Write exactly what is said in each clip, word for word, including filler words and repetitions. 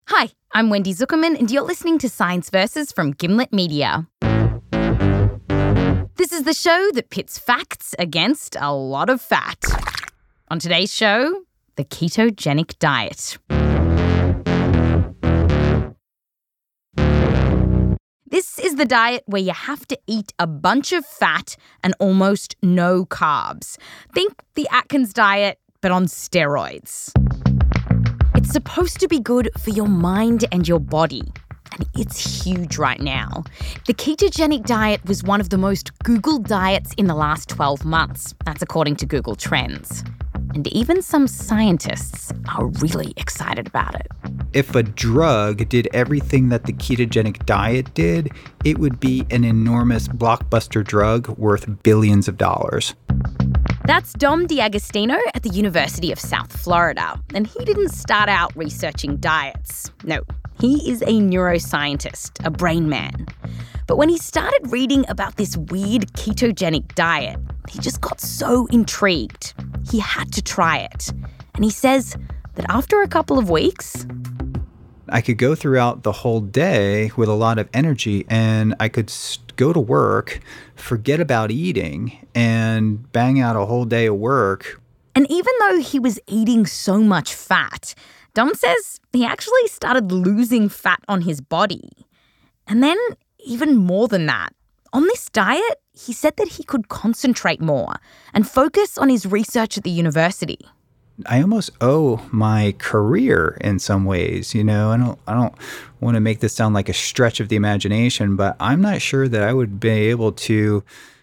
Hi, I'm Wendy Zuckerman and you're listening to Science Versus from Gimlet Media. This is the show that pits facts against a lot of fat. On today's show, the ketogenic diet. This is the diet where you have to eat a bunch of fat and almost no carbs. Think the Atkins diet, but on steroids. It's supposed to be good for your mind and your body, and it's huge right now. The ketogenic diet was one of the most Googled diets in the last twelve months. That's according to Google Trends. And even some scientists are really excited about it. If a drug did everything that the ketogenic diet did, it would be an enormous blockbuster drug worth billions of dollars. That's Dom D'Agostino at the University of South Florida. And he didn't start out researching diets. No, he is a neuroscientist, a brain man. But when he started reading about this weird ketogenic diet, he just got so intrigued. He had to try it. And he says that after a couple of weeks, I could go throughout the whole day with a lot of energy, and I could go to work, forget about eating, and bang out a whole day of work. And even though he was eating so much fat, Dom says he actually started losing fat on his body. And then even more than that, on this diet, he said that he could concentrate more and focus on his research at the university. I almost owe my career in some ways, you know. I don't I don't want to make this sound like a stretch of the imagination, but I'm not sure that I would be able to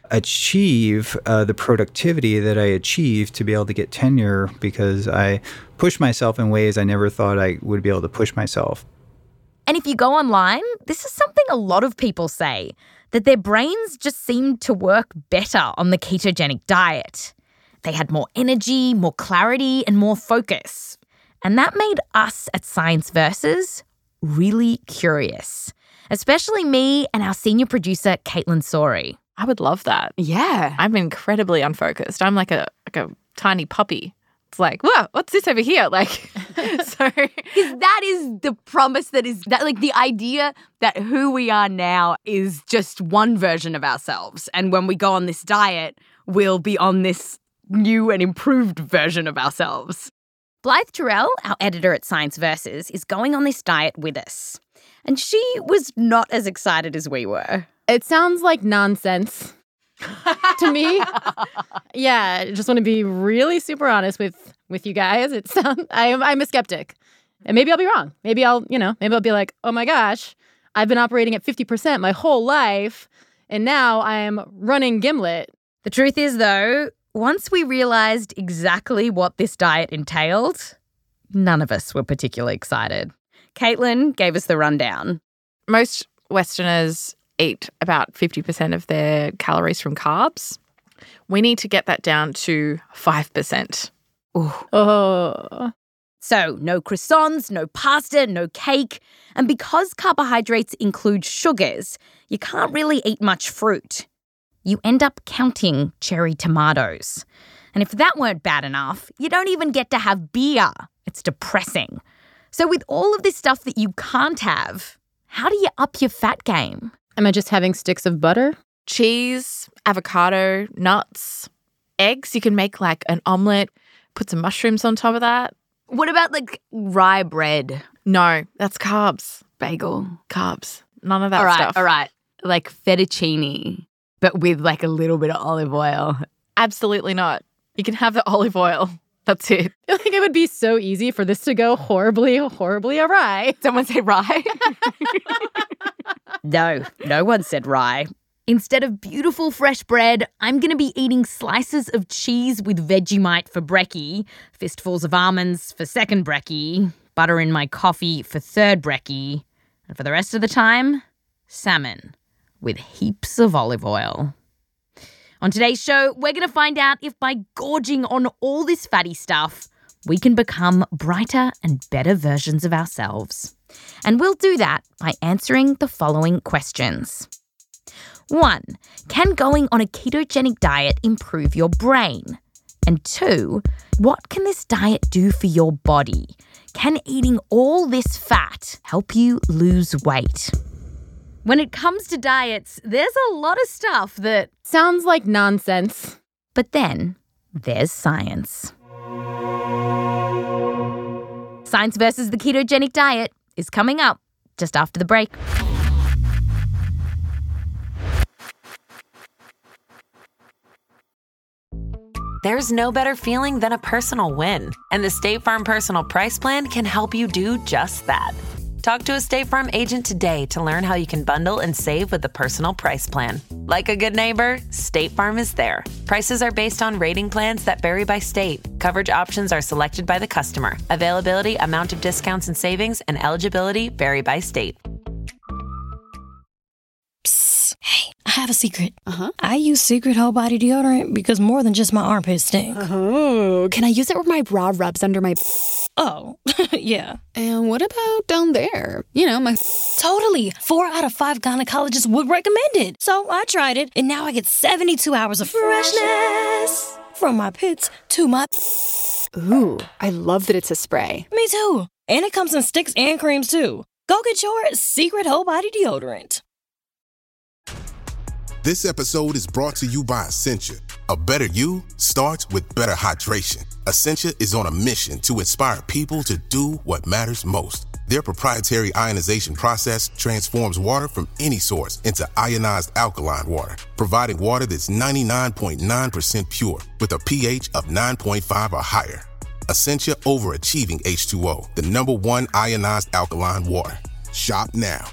achieve uh, the productivity that I achieved to be able to get tenure because I pushed myself in ways I never thought I would be able to push myself. And if you go online, this is something a lot of people say, that their brains just seem to work better on the ketogenic diet. They had more energy, more clarity, and more focus. And that made us at Science Versus really curious, especially me and our senior producer, Caitlin Sori. I would love that. Yeah. I'm incredibly unfocused. I'm like a like a tiny puppy. It's like, whoa, what's this over here? Like, so. Because that is the promise that is, that like the idea that who we are now is just one version of ourselves. And when we go on this diet, we'll be on this new and improved version of ourselves. Blythe Terrell, our editor at Science Versus, is going on this diet with us. And she was not as excited as we were. It sounds like nonsense to me. Yeah, I just want to be really super honest with, with you guys. It sounds, I am, I'm a skeptic. And maybe I'll be wrong. Maybe I'll, you know, maybe I'll be like, oh my gosh, I've been operating at fifty percent my whole life, and now I'm running Gimlet. The truth is, though, once we realized exactly what this diet entailed, none of us were particularly excited. Caitlin gave us the rundown. Most Westerners eat about fifty percent of their calories from carbs. We need to get that down to five percent. Ooh. Oh. So no croissants, no pasta, no cake. And because carbohydrates include sugars, you can't really eat much fruit. You end up counting cherry tomatoes. And if that weren't bad enough, you don't even get to have beer. It's depressing. So with all of this stuff that you can't have, how do you up your fat game? Am I just having sticks of butter? Cheese, avocado, nuts, eggs. You can make like an omelette, put some mushrooms on top of that. What about like rye bread? No, that's carbs. Bagel. Carbs. None of that all right, stuff. All right, like fettuccine, but with like a little bit of olive oil. Absolutely not. You can have the olive oil. That's it. I think it would be so easy for this to go horribly, horribly awry. Someone say rye? No, no one said rye. Instead of beautiful fresh bread, I'm going to be eating slices of cheese with Vegemite for brekkie, fistfuls of almonds for second brekkie, butter in my coffee for third brekkie, and for the rest of the time, salmon with heaps of olive oil. On today's show, we're going to find out if by gorging on all this fatty stuff, we can become brighter and better versions of ourselves. And we'll do that by answering the following questions. One, can going on a ketogenic diet improve your brain? And two, What can this diet do for your body? Can eating all this fat help you lose weight? When it comes to diets, there's a lot of stuff that sounds like nonsense. But then there's science. Science versus the ketogenic diet is coming up just after the break. There's no better feeling than a personal win, and the State Farm Personal Price Plan can help you do just that. Talk to a State Farm agent today to learn how you can bundle and save with the Personal Price Plan. Like a good neighbor, State Farm is there. Prices are based on rating plans that vary by state. Coverage options are selected by the customer. Availability, amount of discounts and savings, and eligibility vary by state. Hey, I have a secret. Uh-huh. I use Secret Whole Body Deodorant because more than just my armpits stink. Oh, can I use it where my bra rubs under my... Oh, yeah. And what about down there? You know, my... Totally. Four out of five gynecologists would recommend it. So I tried it, and now I get seventy-two hours of freshness from my pits to my... Ooh, I love that it's a spray. Me too. And it comes in sticks and creams, too. Go get your Secret Whole Body Deodorant. This episode is brought to you by Essentia. A better you starts with better hydration. Essentia is on a mission to inspire people to do what matters most. Their proprietary ionization process transforms water from any source into ionized alkaline water, providing water that's ninety-nine point nine percent pure with a pH of nine point five or higher. Essentia overachieving H two O, the number one ionized alkaline water. Shop now.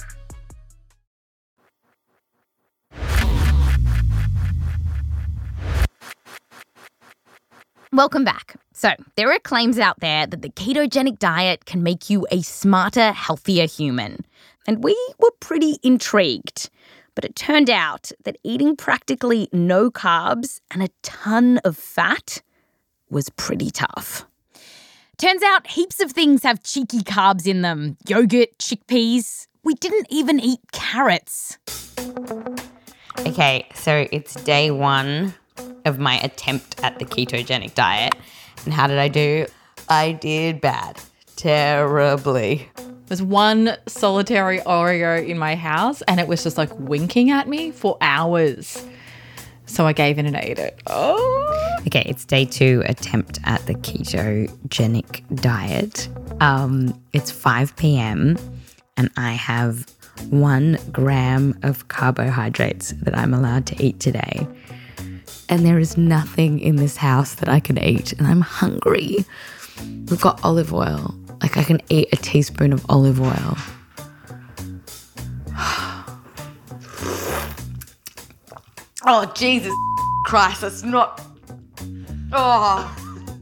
Welcome back. So, there are claims out there that the ketogenic diet can make you a smarter, healthier human. And we were pretty intrigued. But it turned out that eating practically no carbs and a ton of fat was pretty tough. Turns out heaps of things have cheeky carbs in them. Yogurt, chickpeas. We didn't even eat carrots. Okay, so it's day one of my attempt at the ketogenic diet. And how did I do? I did bad. Terribly. There's one solitary Oreo in my house and it was just like winking at me for hours. So I gave in and ate it. Oh. Okay, it's day two attempt at the ketogenic diet. Um, it's five p.m. and I have one gram of carbohydrates that I'm allowed to eat today. And there is nothing in this house that I can eat, and I'm hungry. We've got olive oil. Like, I can eat a teaspoon of olive oil. Oh, Jesus Christ, that's not... Oh.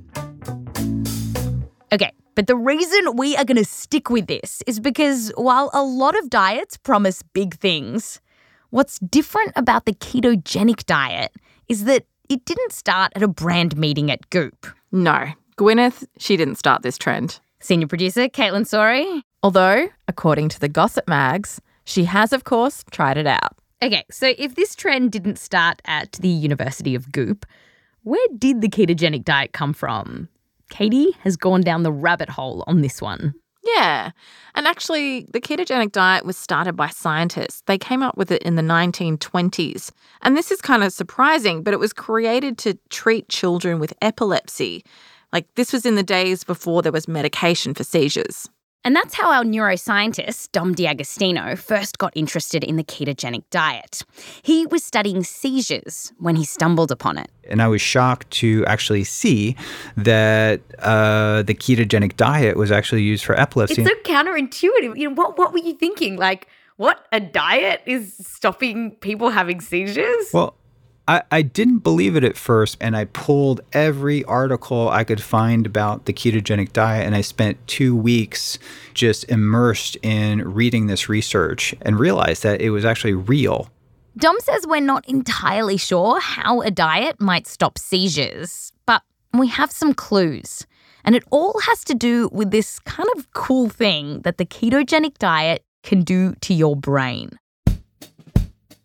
Okay, but the reason we are going to stick with this is because while a lot of diets promise big things, what's different about the ketogenic diet is that it didn't start at a brand meeting at Goop. No, Gwyneth, she didn't start this trend. Senior producer Caitlin Sorey. Although, according to the Gossip Mags, she has, of course, tried it out. Okay, so if this trend didn't start at the University of Goop, where did the ketogenic diet come from? Katie has gone down the rabbit hole on this one. Yeah, and actually the ketogenic diet was started by scientists. They came up with it in the nineteen twenties. And this is kind of surprising, but it was created to treat children with epilepsy. Like, this was in the days before there was medication for seizures. And that's how our neuroscientist, Dom D'Agostino, first got interested in the ketogenic diet. He was studying seizures when he stumbled upon it. And I was shocked to actually see that uh, the ketogenic diet was actually used for epilepsy. It's so counterintuitive. You know, what, what were you thinking? Like, what, a diet is stopping people having seizures? Well, I, I didn't believe it at first, and I pulled every article I could find about the ketogenic diet, and I spent two weeks just immersed in reading this research and realized that it was actually real. Dom says we're not entirely sure how a diet might stop seizures, but we have some clues. And it all has to do with this kind of cool thing that the ketogenic diet can do to your brain.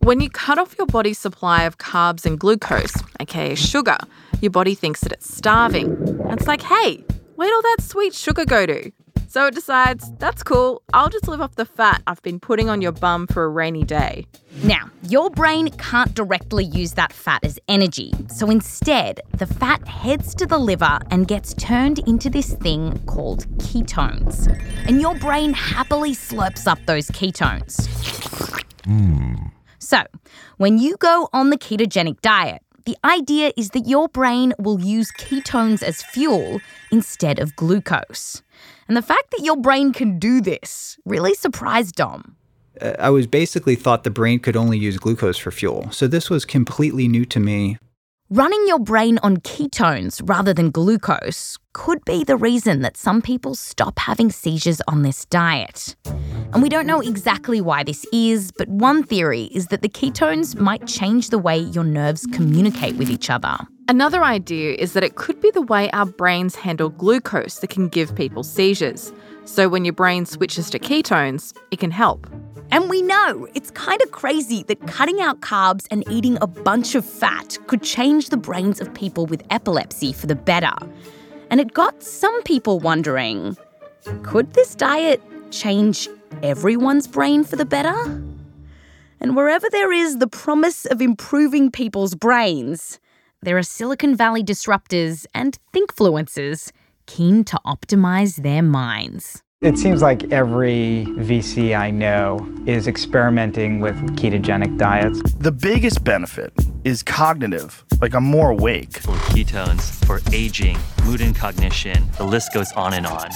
When you cut off your body's supply of carbs and glucose, aka sugar, your body thinks that it's starving. And it's like, hey, where'd all that sweet sugar go to? So it decides, that's cool, I'll just live off the fat I've been putting on your bum for a rainy day. Now, your brain can't directly use that fat as energy. So instead, the fat heads to the liver and gets turned into this thing called ketones. And your brain happily slurps up those ketones. Mm. So, when you go on the ketogenic diet, the idea is that your brain will use ketones as fuel instead of glucose. And the fact that your brain can do this really surprised Dom. Uh, I was basically thought the brain could only use glucose for fuel. So this was completely new to me. Running your brain on ketones rather than glucose could be the reason that some people stop having seizures on this diet. And we don't know exactly why this is, but one theory is that the ketones might change the way your nerves communicate with each other. Another idea is that it could be the way our brains handle glucose that can give people seizures. So when your brain switches to ketones, it can help. And we know it's kind of crazy that cutting out carbs and eating a bunch of fat could change the brains of people with epilepsy for the better. And it got some people wondering, could this diet change everyone's brain for the better? And wherever there is the promise of improving people's brains, there are Silicon Valley disruptors and thinkfluencers keen to optimize their minds. It seems like every V C I know is experimenting with ketogenic diets. The biggest benefit is cognitive, like I'm more awake. For ketones, for aging, mood and cognition, the list goes on and on.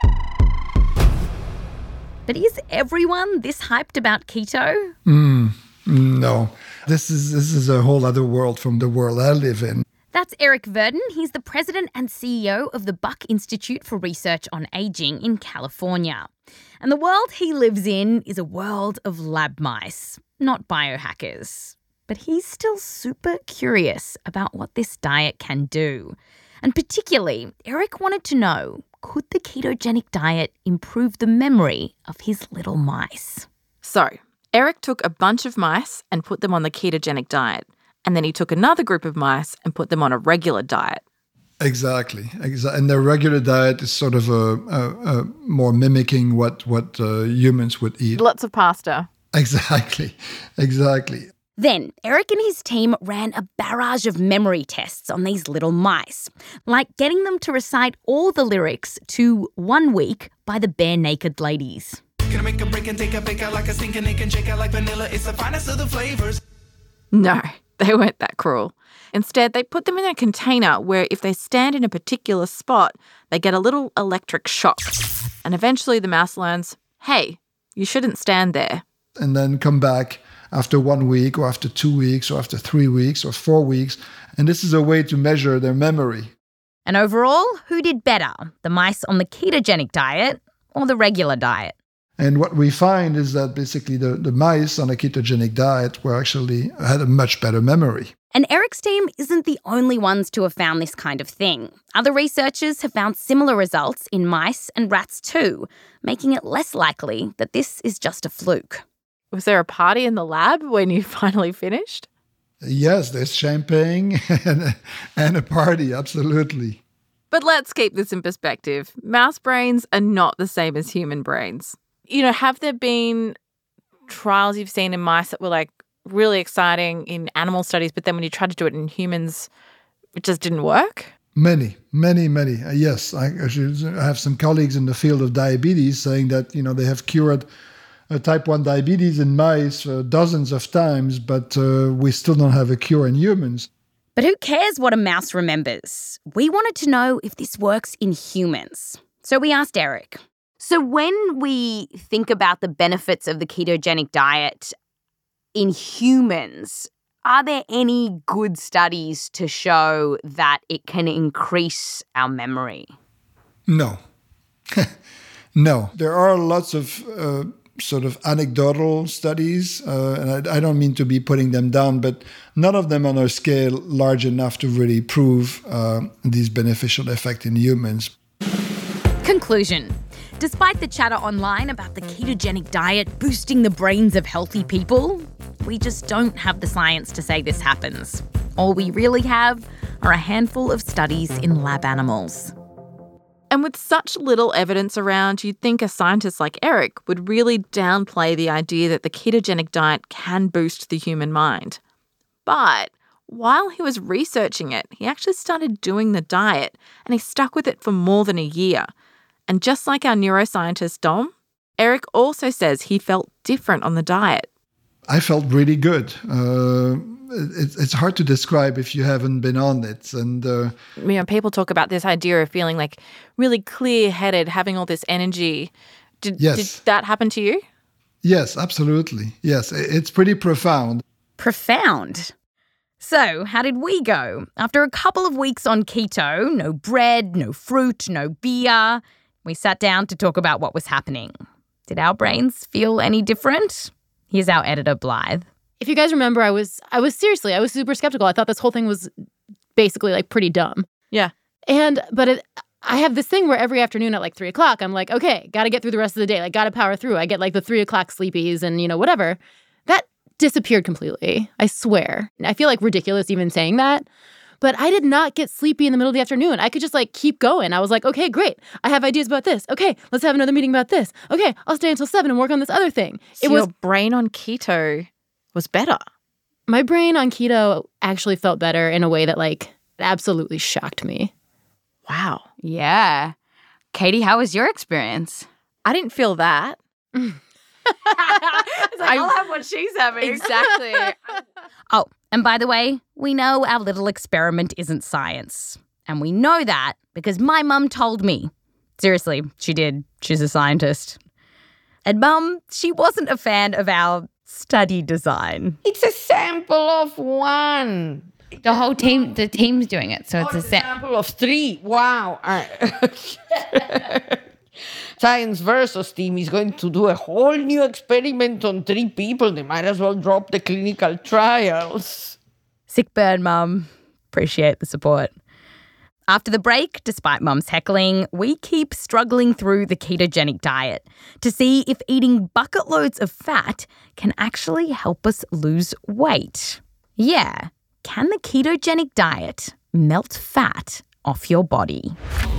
But is everyone this hyped about keto? Mm, no. This is this is a whole other world from the world I live in. That's Eric Verdin. He's the president and C E O of the Buck Institute for Research on Aging in California. And the world he lives in is a world of lab mice, not biohackers. But he's still super curious about what this diet can do. And particularly, Eric wanted to know, could the ketogenic diet improve the memory of his little mice? So, Eric took a bunch of mice and put them on the ketogenic diet. And then he took another group of mice and put them on a regular diet. Exactly. Exa- and the regular diet is sort of a, a, a more mimicking what, what uh, humans would eat. Lots of pasta. Exactly. Exactly. Then, Eric and his team ran a barrage of memory tests on these little mice, like getting them to recite all the lyrics to One Week by the Bare Naked Ladies. Can I make a break and take a bake out like a stinking egg and shake out like vanilla? It's the finest of the flavors. No. They weren't that cruel. Instead, they put them in a container where if they stand in a particular spot, they get a little electric shock. And eventually the mouse learns, hey, you shouldn't stand there. And then come back after one week or after two weeks or after three weeks or four weeks. And this is a way to measure their memory. And overall, who did better, the mice on the ketogenic diet or the regular diet? And what we find is that basically the, the mice on a ketogenic diet were actually had a much better memory. And Eric's team isn't the only ones to have found this kind of thing. Other researchers have found similar results in mice and rats too, making it less likely that this is just a fluke. Was there a party in the lab when you finally finished? Yes, there's champagne and, and a party, absolutely. But let's keep this in perspective. Mouse brains are not the same as human brains. You know, have there been trials you've seen in mice that were like really exciting in animal studies, but then when you tried to do it in humans, it just didn't work? Many, many, many. Uh, yes, I, I have some colleagues in the field of diabetes saying that, you know, they have cured uh, type one diabetes in mice uh, dozens of times, but uh, we still don't have a cure in humans. But who cares what a mouse remembers? We wanted to know if this works in humans. So we asked Eric. So when we think about the benefits of the ketogenic diet in humans, are there any good studies to show that it can increase our memory? No. No. There are lots of uh, sort of anecdotal studies, uh, and I, I don't mean to be putting them down, but none of them on a scale large enough to really prove uh, these beneficial effects in humans. Conclusion. Despite the chatter online about the ketogenic diet boosting the brains of healthy people, we just don't have the science to say this happens. All we really have are a handful of studies in lab animals. And with such little evidence around, you'd think a scientist like Eric would really downplay the idea that the ketogenic diet can boost the human mind. But while he was researching it, he actually started doing the diet, and he stuck with it for more than a year. And just like our neuroscientist Dom, Eric also says he felt different on the diet. I felt really good. Uh, it, it's hard to describe if you haven't been on it. And uh, you know, people talk about this idea of feeling like really clear-headed, having all this energy. Did, yes. did that happen to you? Yes, absolutely. Yes, it's pretty profound. Profound? So, how did we go? After a couple of weeks on keto, no bread, no fruit, no beer, we sat down to talk about what was happening. Did our brains feel any different? Here's our editor, Blythe. If you guys remember, I was I was seriously, I was super skeptical. I thought this whole thing was basically like pretty dumb. Yeah. And, but it, I have this thing where every afternoon at like three o'clock, I'm like, okay, got to get through the rest of the day. Like, got to power through. I get like the three o'clock sleepies and, you know, whatever. That disappeared completely. I swear. I feel like ridiculous even saying that. But I did not get sleepy in the middle of the afternoon. I could just like keep going. I was like, okay, great. I have ideas about this. Okay, let's have another meeting about this. Okay, I'll stay until seven and work on this other thing. So it was your brain on keto was better. My brain on keto actually felt better in a way that like absolutely shocked me. Wow. Yeah. Katie, how was your experience? I didn't feel that. It's like, I- I'll have what she's having. Exactly. Oh, and by the way, we know our little experiment isn't science. And we know that because my mum told me. Seriously, she did. She's a scientist. And Mum, she wasn't a fan of our study design. It's a sample of one. The whole team, the team's doing it, so it's Oh, a the set. sample of three. Wow. I- Science versus team is going to do a whole new experiment on three people. They might as well drop the clinical trials. Sick burn, Mum. Appreciate the support. After the break, despite Mum's heckling, we keep struggling through the ketogenic diet to see if eating bucket loads of fat can actually help us lose weight. Yeah, can the ketogenic diet melt fat off your body?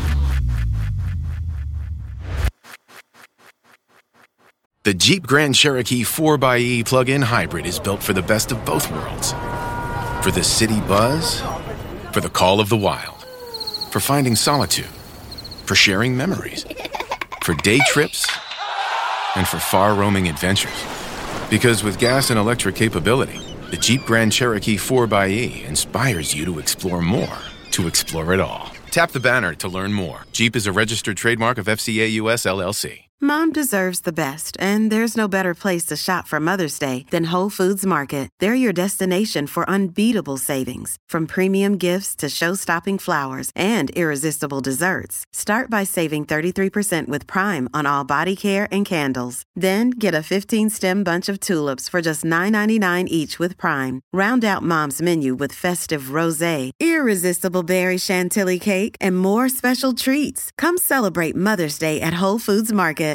The Jeep Grand Cherokee four by E plug-in hybrid is built for the best of both worlds. For the city buzz, for the call of the wild, for finding solitude, for sharing memories, for day trips, and for far-roaming adventures. Because with gas and electric capability, the Jeep Grand Cherokee four by E inspires you to explore more, to explore it all. Tap the banner to learn more. Jeep is a registered trademark of F C A U S L L C. Mom deserves the best, and there's no better place to shop for Mother's Day than Whole Foods Market. They're your destination for unbeatable savings, from premium gifts to show-stopping flowers and irresistible desserts. Start by saving thirty-three percent with Prime on all body care and candles. Then get a fifteen-stem bunch of tulips for just nine ninety-nine each with Prime. Round out Mom's menu with festive rosé, irresistible berry chantilly cake, and more special treats. Come celebrate Mother's Day at Whole Foods Market.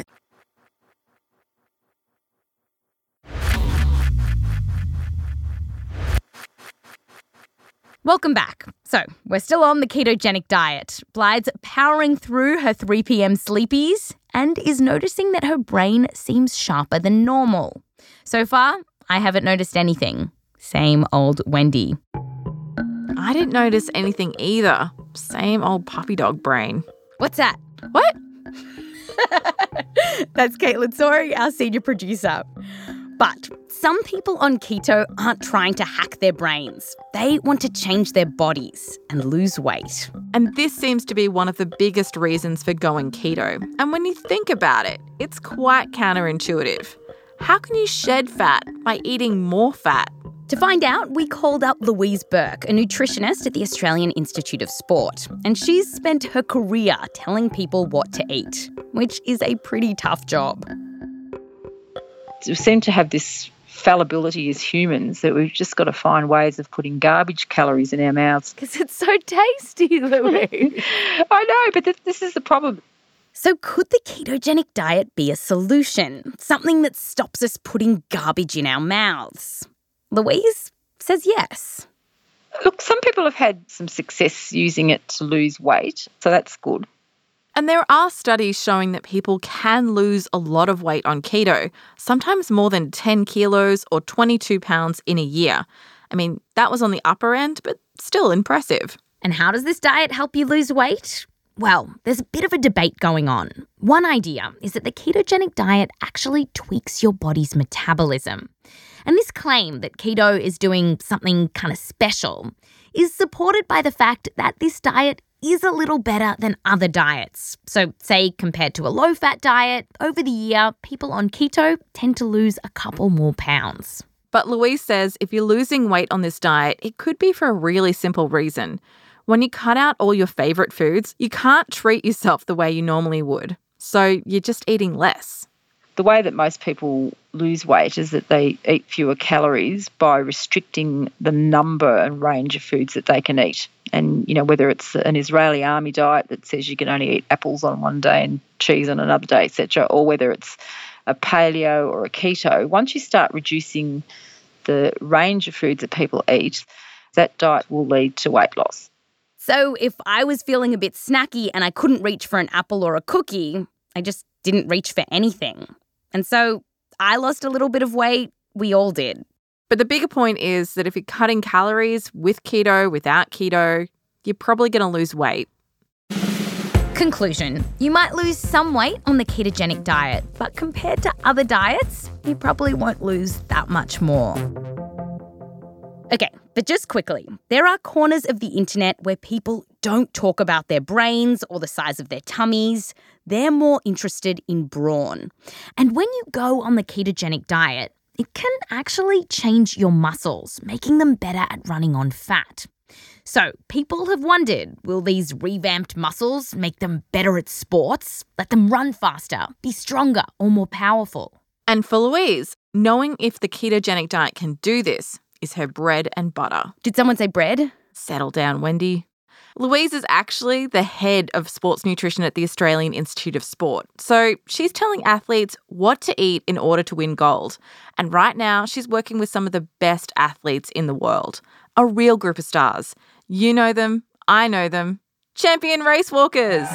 Welcome back. So, we're still on the ketogenic diet. Blythe's powering through her three p.m. sleepies and is noticing that her brain seems sharper than normal. So far, I haven't noticed anything. Same old Wendy. I didn't notice anything either. Same old puppy dog brain. What's that? What? That's Caitlin Sorey, our senior producer. But some people on keto aren't trying to hack their brains. They want to change their bodies and lose weight. And this seems to be one of the biggest reasons for going keto. And when you think about it, it's quite counterintuitive. How can you shed fat by eating more fat? To find out, we called up Louise Burke, a nutritionist at the Australian Institute of Sport. And she's spent her career telling people what to eat, which is a pretty tough job. We seem to have this fallibility as humans that we've just got to find ways of putting garbage calories in our mouths. Because it's so tasty, Louise. I know, but th- this is the problem. So could the ketogenic diet be a solution? Something that stops us putting garbage in our mouths? Louise says yes. Look, some people have had some success using it to lose weight, so that's good. And there are studies showing that people can lose a lot of weight on keto, sometimes more than ten kilos or twenty-two pounds in a year. I mean, that was on the upper end, but still impressive. And how does this diet help you lose weight? Well, there's a bit of a debate going on. One idea is that the ketogenic diet actually tweaks your body's metabolism. And this claim that keto is doing something kind of special is supported by the fact that this diet is a little better than other diets. So, say compared to a low-fat diet, over the year, people on keto tend to lose a couple more pounds. But Louise says if you're losing weight on this diet, it could be for a really simple reason. When you cut out all your favourite foods, you can't treat yourself the way you normally would. So you're just eating less. The way that most people lose weight is that they eat fewer calories by restricting the number and range of foods that they can eat. And, you know, whether it's an Israeli army diet that says you can only eat apples on one day and cheese on another day, et cetera, or whether it's a paleo or a keto, once you start reducing the range of foods that people eat, that diet will lead to weight loss. So if I was feeling a bit snacky and I couldn't reach for an apple or a cookie, I just didn't reach for anything. And so I lost a little bit of weight. We all did. But the bigger point is that if you're cutting calories with keto, without keto, you're probably going to lose weight. Conclusion. You might lose some weight on the ketogenic diet, but compared to other diets, you probably won't lose that much more. Okay, but just quickly, there are corners of the internet where people don't talk about their brains or the size of their tummies. They're more interested in brawn. And when you go on the ketogenic diet, it can actually change your muscles, making them better at running on fat. So people have wondered, will these revamped muscles make them better at sports, let them run faster, be stronger or more powerful? And for Louise, knowing if the ketogenic diet can do this is her bread and butter. Did someone say bread? Settle down, Wendy. Louise is actually the head of sports nutrition at the Australian Institute of Sport. So she's telling athletes what to eat in order to win gold. And right now, she's working with some of the best athletes in the world. A real group of stars. You know them, I know them. Champion race walkers.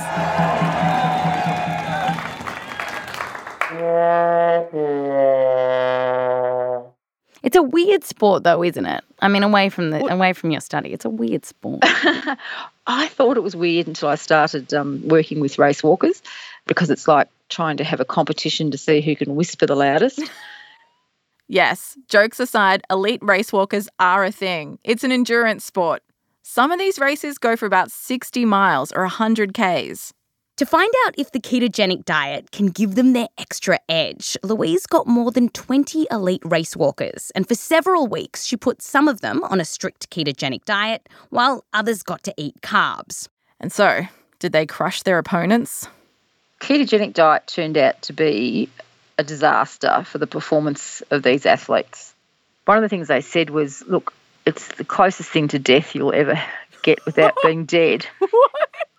It's a weird sport, though, isn't it? I mean, away from the away from your study, it's a weird sport. I thought it was weird until I started um, working with race walkers, because it's like trying to have a competition to see who can whisper the loudest. Yes, jokes aside, elite race walkers are a thing. It's an endurance sport. Some of these races go for about sixty miles or one hundred kays. To find out if the ketogenic diet can give them their extra edge, Louise got more than twenty elite race walkers, and for several weeks she put some of them on a strict ketogenic diet while others got to eat carbs. And so, did they crush their opponents? Ketogenic diet turned out to be a disaster for the performance of these athletes. One of the things they said was, look, it's the closest thing to death you'll ever get without being dead. What?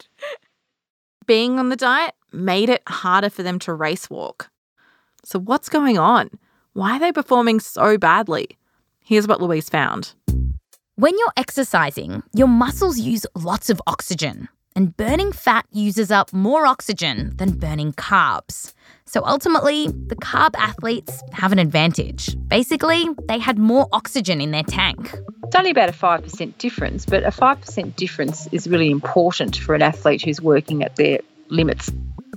Being on the diet made it harder for them to race walk. So what's going on? Why are they performing so badly? Here's what Louise found. When you're exercising, your muscles use lots of oxygen, and burning fat uses up more oxygen than burning carbs. So ultimately, the carb athletes have an advantage. Basically, they had more oxygen in their tank. It's only about a five percent difference, but a five percent difference is really important for an athlete who's working at their limits.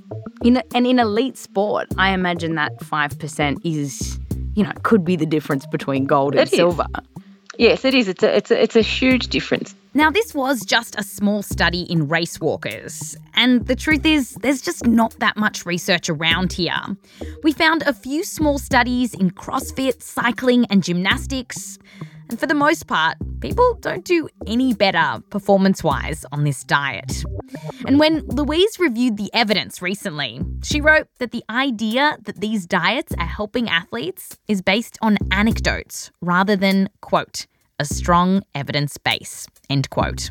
In a, and in elite sport, I imagine that five percent is, you know, could be the difference between gold and It is. silver. Yes, it is. It's a, it's a, it's a huge difference. Now, this was just a small study in race walkers, and the truth is there's just not that much research around here. We found a few small studies in CrossFit, cycling and gymnastics, and for the most part, people don't do any better performance-wise on this diet. And when Louise reviewed the evidence recently, she wrote that the idea that these diets are helping athletes is based on anecdotes rather than, quote, a strong evidence base, end quote.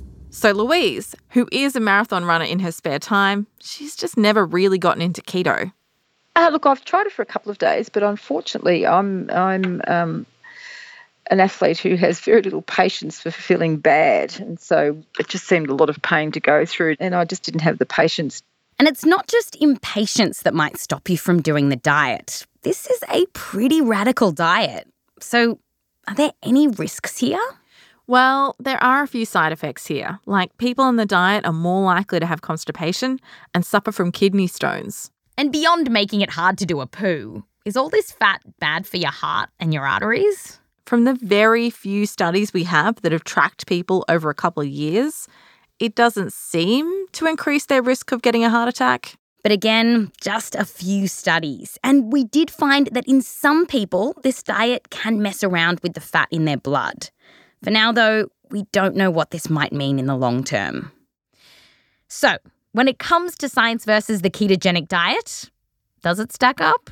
So Louise, who is a marathon runner in her spare time, she's just never really gotten into keto. Uh, look, I've tried it for a couple of days, but unfortunately, I'm I'm um, an athlete who has very little patience for feeling bad. And so it just seemed a lot of pain to go through. And I just didn't have the patience. And it's not just impatience that might stop you from doing the diet. This is a pretty radical diet. So are there any risks here? Well, there are a few side effects here. Like people on the diet are more likely to have constipation and suffer from kidney stones. And beyond making it hard to do a poo, is all this fat bad for your heart and your arteries? From the very few studies we have that have tracked people over a couple of years, it doesn't seem to increase their risk of getting a heart attack. But again, just a few studies. And we did find that in some people, this diet can mess around with the fat in their blood. For now, though, we don't know what this might mean in the long term. So, when it comes to science versus the ketogenic diet, does it stack up?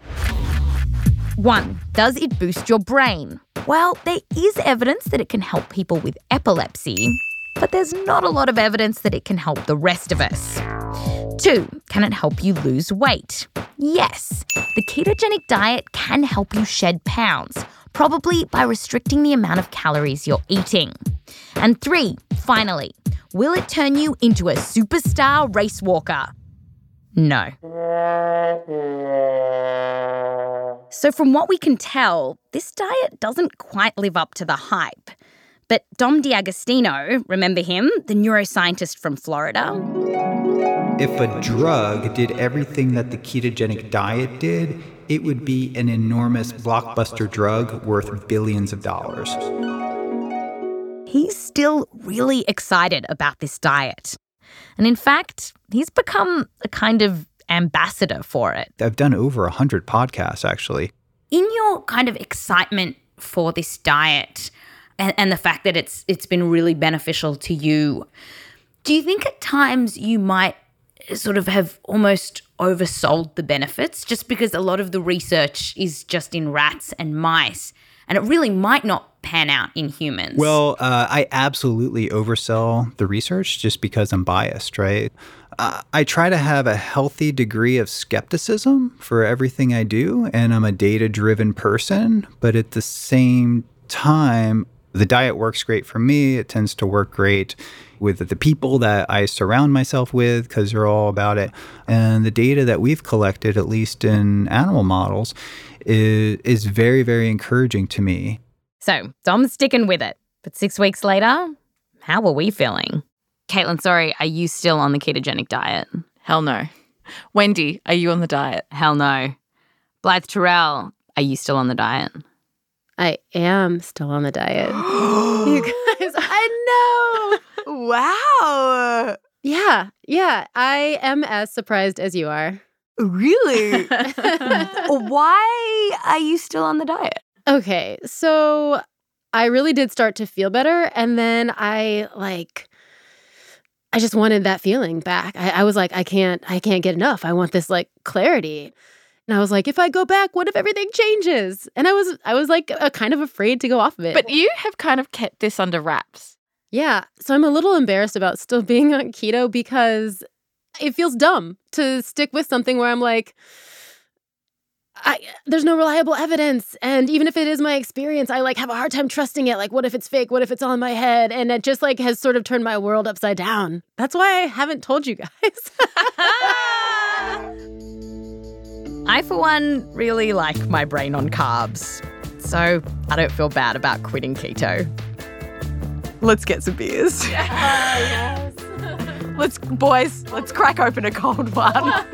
One, does it boost your brain? Well, there is evidence that it can help people with epilepsy, but there's not a lot of evidence that it can help the rest of us. Two, can it help you lose weight? Yes, the ketogenic diet can help you shed pounds, probably by restricting the amount of calories you're eating. And three, finally, will it turn you into a superstar race walker? No. So from what we can tell, this diet doesn't quite live up to the hype. But Dom D'Agostino, remember him, the neuroscientist from Florida? If a drug did everything that the ketogenic diet did, it would be an enormous blockbuster drug worth billions of dollars. He's still really excited about this diet. And in fact, he's become a kind of ambassador for it. I've done over one hundred podcasts, actually. In your kind of excitement for this diet and, and the fact that it's it's been really beneficial to you, do you think at times you might sort of have almost oversold the benefits just because a lot of the research is just in rats and mice and it really might not pan out in humans? Well, uh, I absolutely oversell the research just because I'm biased, right? Uh, I try to have a healthy degree of skepticism for everything I do, and I'm a data-driven person, but at the same time, the diet works great for me. It tends to work great with the people that I surround myself with because they're all about it. And the data that we've collected, at least in animal models, is, is very, very encouraging to me. So Dom's sticking with it. But six weeks later, how are we feeling? Caitlin, sorry, are you still on the ketogenic diet? Hell no. Wendy, are you on the diet? Hell no. Blythe Terrell, are you still on the diet? I am still on the diet. You guys, I know. Wow. Yeah, yeah. I am as surprised as you are. Really? Why are you still on the diet? Okay, so I really did start to feel better, and then I like I just wanted that feeling back. I, I was like, I can't, I can't get enough. I want this like clarity. And I was like, if I go back, what if everything changes? And I was, I was like, uh, kind of afraid to go off of it. But you have kind of kept this under wraps. Yeah. So I'm a little embarrassed about still being on keto because it feels dumb to stick with something where I'm like, I, there's no reliable evidence. And even if it is my experience, I like have a hard time trusting it. Like, what if it's fake? What if it's all in my head? And it just like has sort of turned my world upside down. That's why I haven't told you guys. I, for one, really like my brain on carbs. So I don't feel bad about quitting keto. Let's get some beers. Yes. Let's, boys, let's crack open a cold one.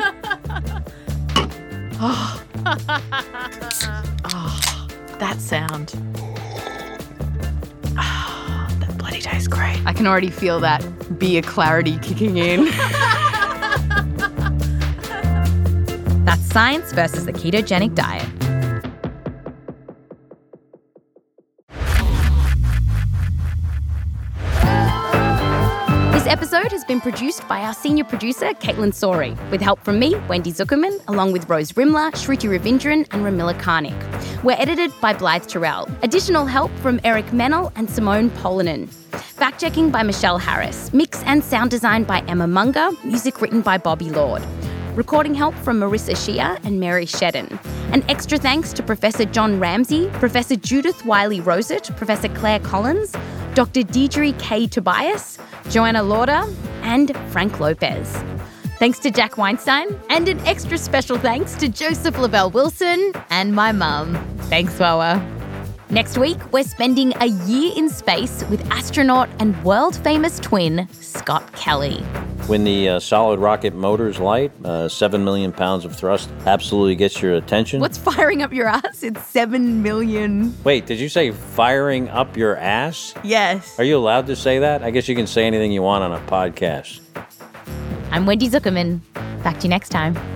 Oh. Oh, that sound. Oh, that bloody tastes great. I can already feel that beer clarity kicking in. That's science versus the ketogenic diet. This episode has been produced by our senior producer, Caitlin Sori, with help from me, Wendy Zuckerman, along with Rose Rimler, Shruti Ravindran, and Ramila Karnik. We're edited by Blythe Terrell. Additional help from Eric Mennel and Simone Polinen. Fact-checking by Michelle Harris. Mix and sound design by Emma Munger. Music written by Bobby Lord. Recording help from Marissa Shea and Mary Shedden. And extra thanks to Professor John Ramsey, Professor Judith Wiley-Rosett, Professor Claire Collins, Doctor Deirdre K. Tobias, Joanna Lauder, and Frank Lopez. Thanks to Jack Weinstein, and an extra special thanks to Joseph Lavelle Wilson and my mum. Thanks, Wawa. Next week, we're spending a year in space with astronaut and world-famous twin Scott Kelly. When the uh, solid rocket motor's light, uh, seven million pounds of thrust absolutely gets your attention. What's firing up your ass? It's seven million. Wait, did you say firing up your ass? Yes. Are you allowed to say that? I guess you can say anything you want on a podcast. I'm Wendy Zuckerman. Back to you next time.